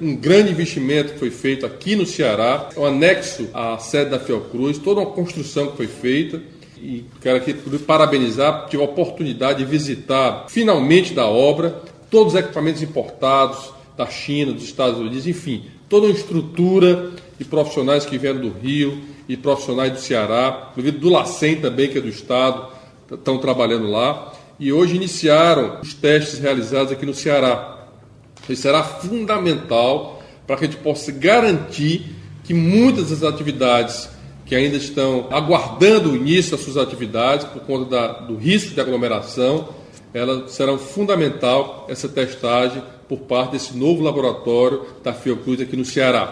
um grande investimento que foi feito aqui no Ceará, um anexo à sede da Fiocruz, toda uma construção que foi feita. E quero aqui parabenizar, tive a oportunidade de visitar finalmente da obra, todos os equipamentos importados da China, dos Estados Unidos, enfim, toda uma estrutura de profissionais que vieram do Rio e profissionais do Ceará, inclusive do LACEN também, que é do Estado, estão trabalhando lá. E hoje iniciaram os testes realizados aqui no Ceará. Isso será fundamental para que a gente possa garantir que muitas das atividades que ainda estão aguardando o início das suas atividades por conta do risco de aglomeração, elas serão fundamental essa testagem por parte desse novo laboratório da Fiocruz aqui no Ceará.